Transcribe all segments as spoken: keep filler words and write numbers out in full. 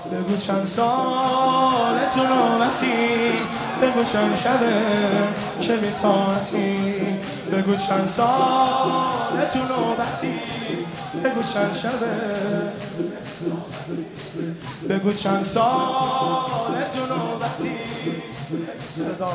بگو چند سال تو نوبتی، بگو چند شبه که بی‌طاقتی، بگو چند سال تو نوبتی، بگو چند شبه، بگو چند سال تو نوبتی. صدا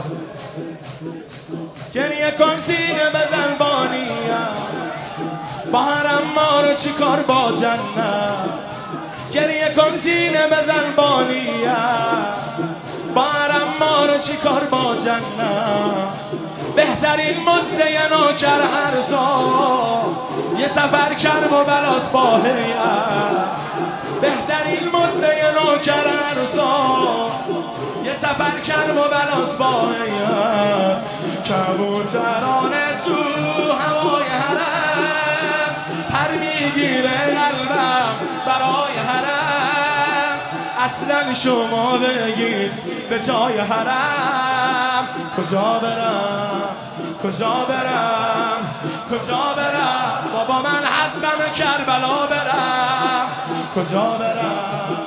گریه کن سینه بزن بانیم، با حرم ما رو چی کار با جنت. گریه کن سینه بزن بانیم، با حرم ما رو چی کار با جنت. بهترین مزده نوکر هر سال یه سفر کرد و بلاس با هیئت. بهترین مزده نوکر هر سال یه سفر کرد و بلاس با هیئت. کبوترانه تو هوای حرم، پر میگیره قلبم برای حرم. اصلا شما بگید به جای حرم کجا برم، کجا برم، کجا برم. بابا من حقم کربلا برم، کجا برم،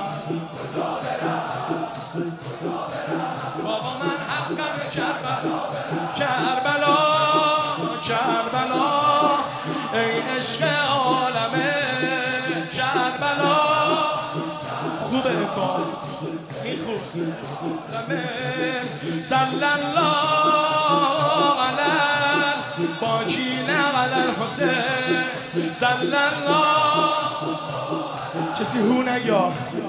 بابا من حقم کربلا. کربلا کربلا ای عشق عالمه کربلا. خوبه کار این خوب. صلی الله علی باکین علی الحسین. صلی الله. کسی هو نگاه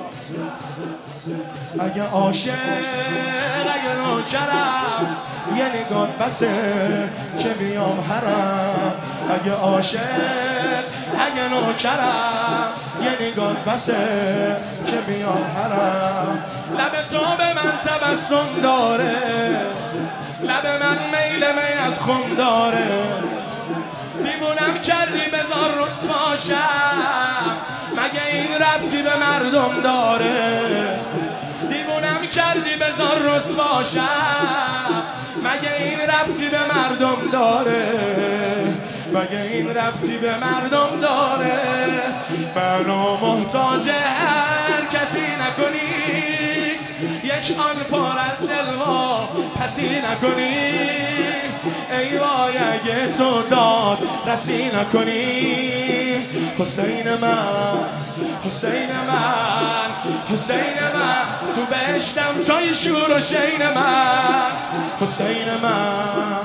اگه عاشق اگه نوکرم یه نگاه بسه که بیام حرم. اگه عاشق اگه نوکرم یه نگاه بسه که بیام حرم. لب تو به من تبسم داره، لب من میل می از خم داره. دیوونم کردی بذار رسواشم، مگه این ربطی به مردم داره. دیوونم کردی بذار رسواشم، مگه این ربطی به مردم داره. مگه این ربطی به مردم داره. منو محتاج هر کسی نکنی، یک آن پر از دلوا پسی نکنی. ای وای اگه تو داد رسی نکنی. حسین من حسین من حسین من تو بهشتم توی شور و شین من. حسین من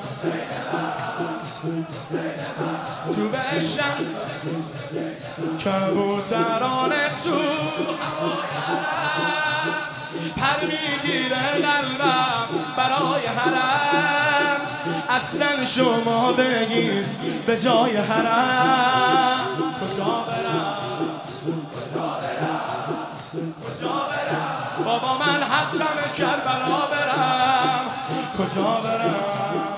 تو بهشتم کبوترانه تو پر میگیره قلبم برای حرم. اصلا شما بگید به جای حرم کجا برم، کجا برم. بابا من حقم کربلا برم، کجا برم.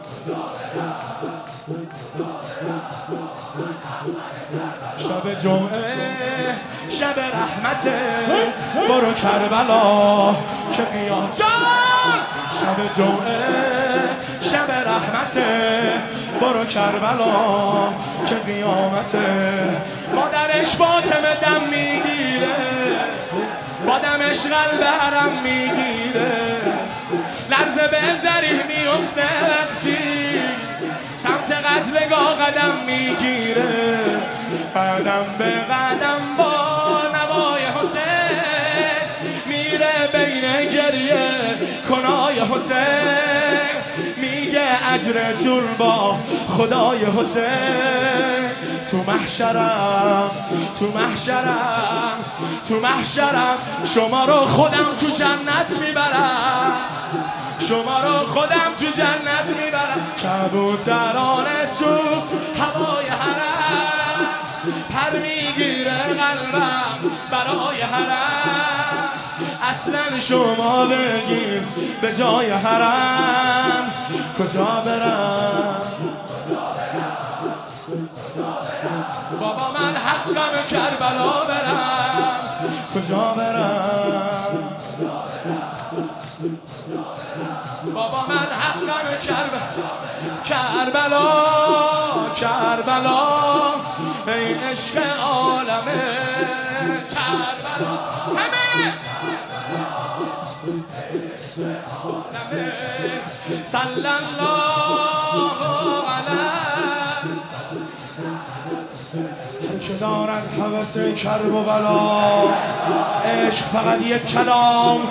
شب جمعه شب رحمته برو کربلا که قیام جان. شب جمعه شب رحمته برو کربلا که قیامته. مادرش فاطمه دم میگیره، با دمش قلب حرم میگیره. لرزه به ذریح میفته وقتی سمت قتلگاه قدم میگیره. قدم به قدم با نوای حسین میره بین گریه کنای حسین. میگه اجرتون با خدای حسین. تو محشرم تو محشرم تو محشرم شما رو خودم تو جنت میبرم، شما رو خودم تو جنت میبرم. کبوترانه تو هوای حرم پر میگیره قلبم برای حرم. اصلا شما بگید به جای حرم کجا برم. بابا من حقم کربلا برم، کجا برم. بابا من حقم کربلا کربلا کربلا ای عشق عالمه کربلا همه صلی الله علیه که دارد هوس کرب و بلا عشق فقط یک کلام